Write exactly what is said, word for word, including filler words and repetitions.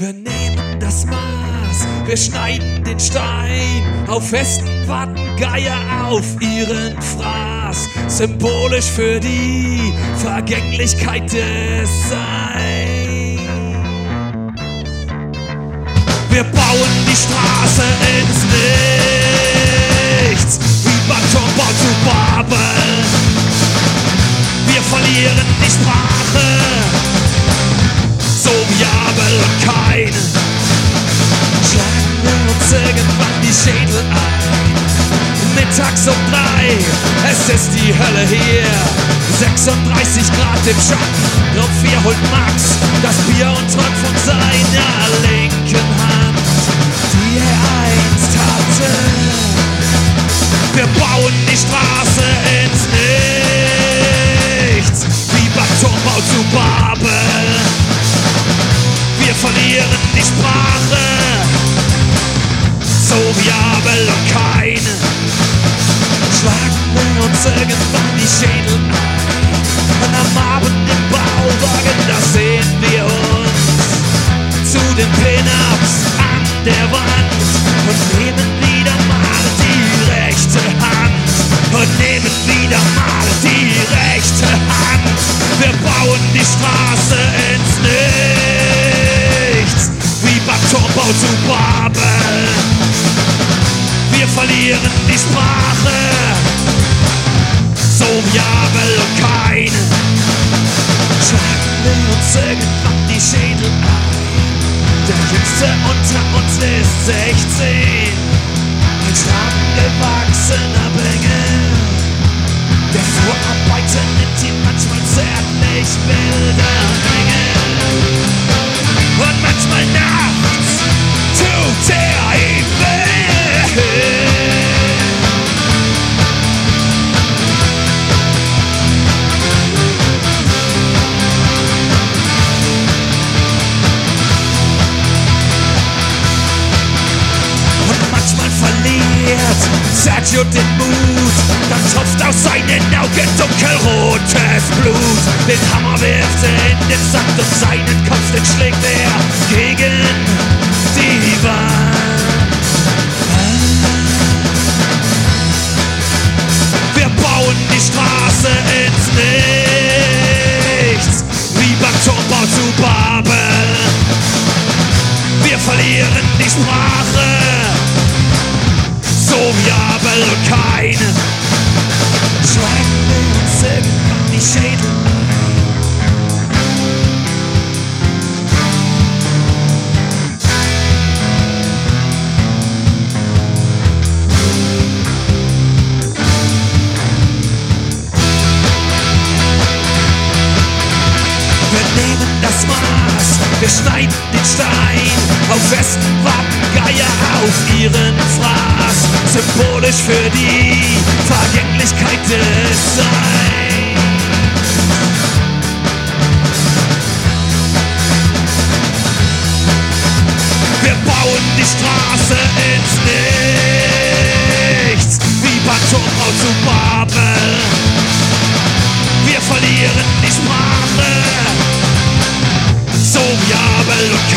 Wir nehmen das Maß, wir schneiden den Stein, auf Festen warten Geier auf ihren Fraß, symbolisch für die Vergänglichkeit des Seins. Wir bauen die Straße ins Nichts, wie Betonbau zu Babel. Wir verlieren die Sprache, so wie Abel und Kain. Schlagen wir uns irgendwann die Schädel ein, mittags um drei, es ist die Hölle hier. sechsunddreißig Grad im Schatten, Raum vier holt Max das Bier und träumt von seiner linken Hand, die er einst hatte. Wir bauen die Straße ins Nichts, wie Betonbau zu Babel. Wir verlieren die Sprache, so wie Abel und Kain. Schlagen wir uns irgendwann die Schädel ein, und am Abend im Bauwagen, da sehen wir uns zu den Pin-Ups an der Wand und nehmen wieder mal die rechte Hand, und nehmen wieder mal die rechte Hand. Wir bauen die Straße ins Nichts, wie Betonbau zu Babel. Wir verlieren die Sprache, so wie Abel und Kain. Schlagen wir uns irgendwann die Schädel ein. Der Jüngste unter uns ist sechzehn, ein starkgewachsener Bengel. Der Vorarbeiter nimmt ihm manchmal zärtlich wilde Mängel. Und manchmal nachts tut er ihm weh. Sergio den Mut, dann tropft aus seinen Augen dunkelrotes Blut. Den Hammer wirft er in den Sand und seinen Kopf, den schlägt er gegen die Wand. Wir bauen die Straße ins Nichts, wie Betonbau zu Babel. Wir verlieren die Sprache, so wie Abel und Kain. Schlagen wir uns irgendwann die Schädel ein. Wir nehmen das Maß, wir schneiden den Stein, auf Festen warten Geier auf ihren Fraß, symbolisch für die Vergänglichkeit des Seins. Wir bauen die Straße ins Nichts, wie Betonbau zu Babel. Wir verlieren die Sprache, so wie Abel und